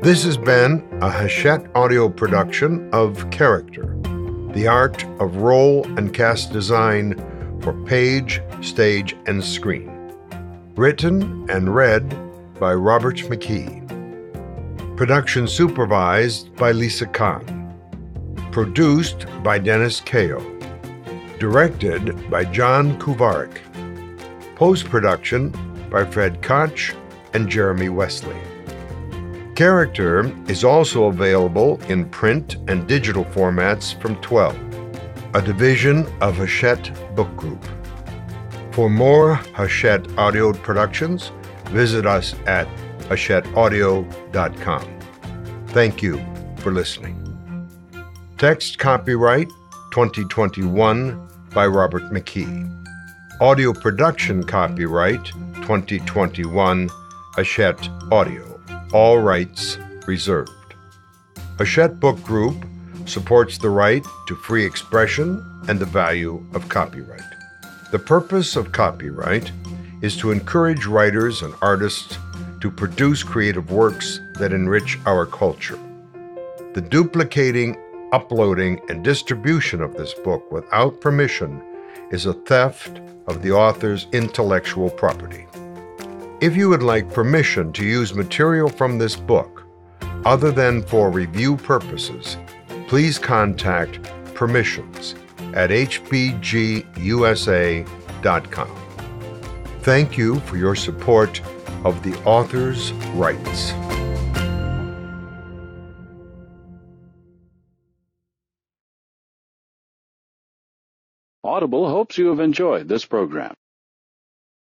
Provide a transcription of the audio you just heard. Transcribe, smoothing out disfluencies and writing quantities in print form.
This has been a Hachette audio production of Character, the art of role and cast design for page, stage, and screen. Written and read by Robert McKee. Production supervised by Lisa Kahn. Produced by Dennis Kao. Directed by John Kuvarik. Post-production by Fred Koch and Jeremy Wesley. Character is also available in print and digital formats from 12, a division of Hachette Book Group. For more Hachette audio productions, visit us at hachetteaudio.com. Thank you for listening. Text copyright 2021 by Robert McKee. Audio production copyright 2021 Hachette Audio. All rights reserved. Hachette Book Group supports the right to free expression and the value of copyright. The purpose of copyright is to encourage writers and artists to produce creative works that enrich our culture. The duplicating, uploading, and distribution of this book without permission is a theft of the author's intellectual property. If you would like permission to use material from this book, other than for review purposes, please contact permissions at hbgusa.com. Thank you for your support of the author's rights. Audible hopes you have enjoyed this program.